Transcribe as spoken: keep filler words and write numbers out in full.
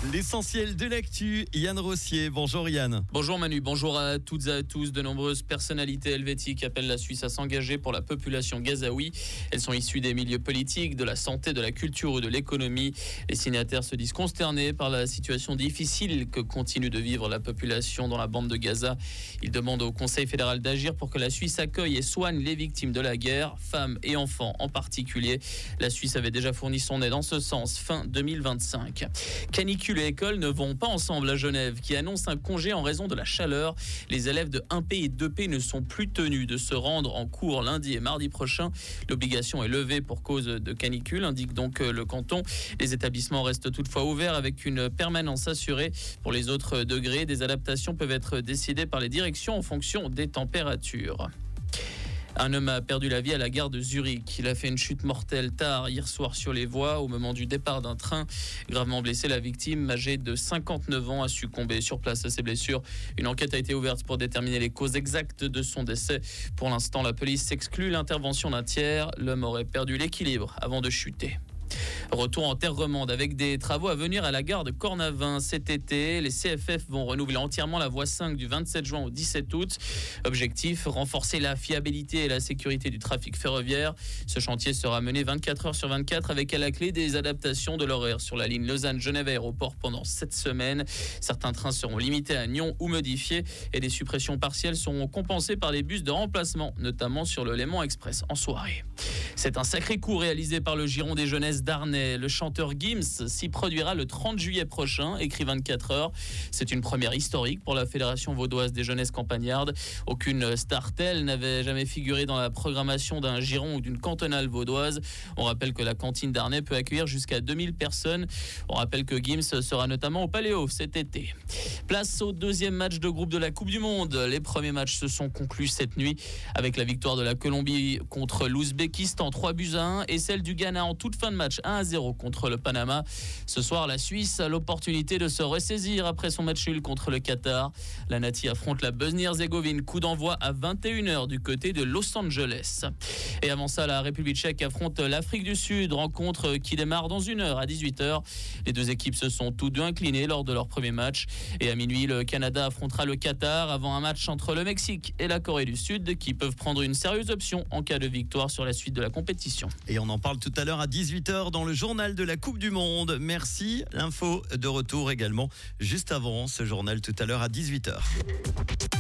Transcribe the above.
L'essentiel de l'actu, Yann Rossier. Bonjour Yann. Bonjour Manu, bonjour à toutes et à tous. De nombreuses personnalités helvétiques appellent la Suisse à s'engager pour la population gazaoui. Elles sont issues des milieux politiques, de la santé, de la culture ou de l'économie. Les signataires se disent consternés par la situation difficile que continue de vivre la population dans la bande de Gaza. Ils demandent au Conseil fédéral d'agir pour que la Suisse accueille et soigne les victimes de la guerre, femmes et enfants en particulier. La Suisse avait déjà fourni son aide en ce sens fin deux mille vingt-cinq. Canicule et école ne vont pas ensemble à Genève, qui annonce un congé en raison de la chaleur. Les élèves de un P et deux P ne sont plus tenus de se rendre en cours lundi et mardi prochain. L'obligation est levée pour cause de canicule, indique donc le canton. Les établissements restent toutefois ouverts avec une permanence assurée. Pour les autres degrés, des adaptations peuvent être décidées par les directions en fonction des températures. Un homme a perdu la vie à la gare de Zurich. Il a fait une chute mortelle tard hier soir sur les voies au moment du départ d'un train. Gravement blessé, la victime, âgée de cinquante-neuf ans, a succombé sur place à ses blessures. Une enquête a été ouverte pour déterminer les causes exactes de son décès. Pour l'instant, la police exclut l'intervention d'un tiers. L'homme aurait perdu l'équilibre avant de chuter. Retour en terre romande avec des travaux à venir à la gare de Cornavin cet été. Les C F F vont renouveler entièrement la voie cinq du vingt-sept juin au dix-sept août. Objectif, renforcer la fiabilité et la sécurité du trafic ferroviaire. Ce chantier sera mené vingt-quatre heures sur vingt-quatre avec à la clé des adaptations de l'horaire sur la ligne Lausanne-Genève Aéroport pendant sept semaines. Certains trains seront limités à Nyon ou modifiés et des suppressions partielles seront compensées par les bus de remplacement, notamment sur le Léman Express en soirée. C'est un sacré coup réalisé par le Giron des Jeunesses d'Arnay. Le chanteur Gims s'y produira le trente juillet prochain, écrit vingt-quatre heures. C'est une première historique pour la Fédération vaudoise des jeunesses campagnardes. Aucune star telle n'avait jamais figuré dans la programmation d'un Giron ou d'une cantonale vaudoise. On rappelle que la cantine d'Arnay peut accueillir jusqu'à deux mille personnes. On rappelle que Gims sera notamment au Paléo cet été. Place au deuxième match de groupe de la Coupe du Monde. Les premiers matchs se sont conclus cette nuit avec la victoire de la Colombie contre l'Ouzbékistan trois buts à un et celle du Ghana en toute fin de match un à zéro contre le Panama. Ce soir, la Suisse a l'opportunité de se ressaisir après son match nul contre le Qatar. La Nati affronte la Bosnie-Herzégovine, coup d'envoi à vingt et une heures du côté de Los Angeles. Et avant ça, la République tchèque affronte l'Afrique du Sud, rencontre qui démarre dans une heure à dix-huit heures. Les deux équipes se sont tous deux inclinées lors de leur premier match. Et à minuit, le Canada affrontera le Qatar avant un match entre le Mexique et la Corée du Sud qui peuvent prendre une sérieuse option en cas de victoire sur la suite de la compétition. Et on en parle tout à l'heure à dix-huit heures dans le journal de la Coupe du Monde. Merci. L'info de retour également juste avant ce journal tout à l'heure à dix-huit heures.